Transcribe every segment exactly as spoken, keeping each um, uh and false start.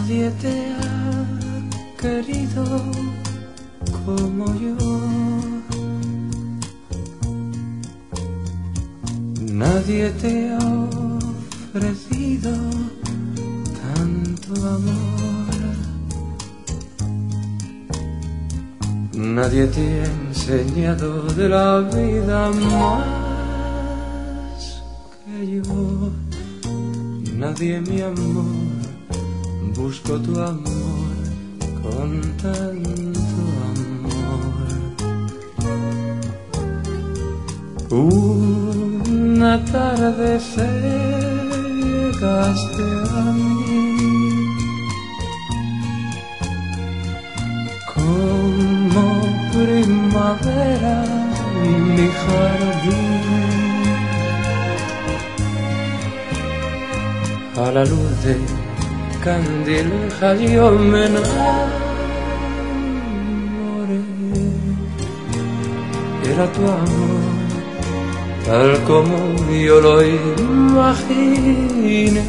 Nadie te ha querido como yo. Nadie te ha ofrecido tanto amor. Nadie te ha enseñado de la vida más que yo. Nadie, mi amor, busco tu amor con tanto amor. Una tarde llegaste a mí como primavera en mi jardín. A la luz de candileja yo me enamoré. Era tu amor tal como yo lo imaginé.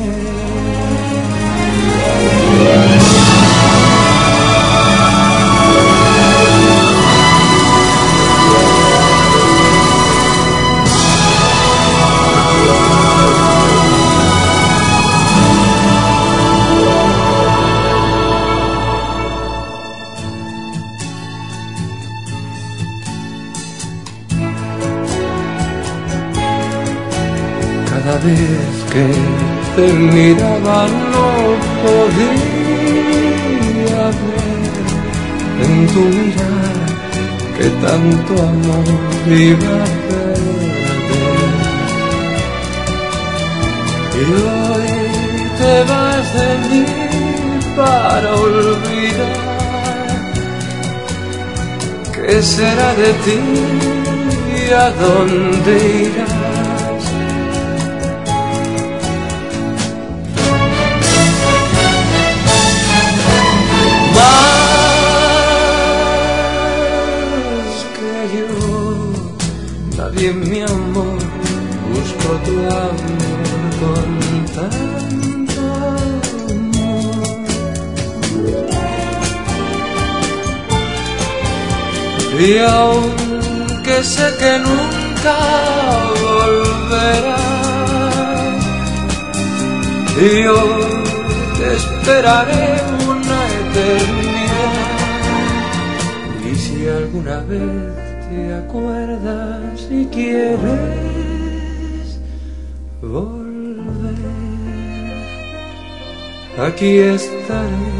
Cada vez que te miraba no podía ver en tu mirar que tanto amor iba a perder. Y hoy te vas de mí para olvidar. ¿Qué será de ti y a dónde irás? Nadie, mi amor, busco tu amor con tanto amor. Y aunque sé que nunca volverás, yo te esperaré una eternidad. Y si alguna vez te acuerdas y quieres volver, aquí estaré,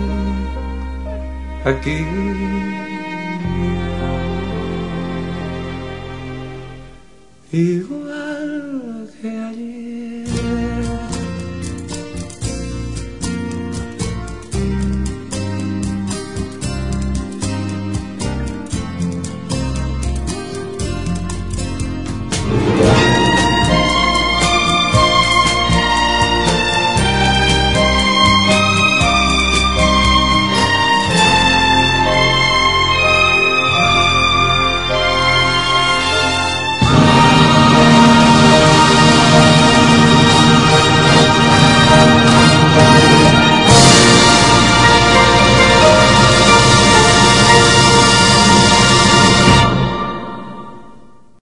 aquí igual.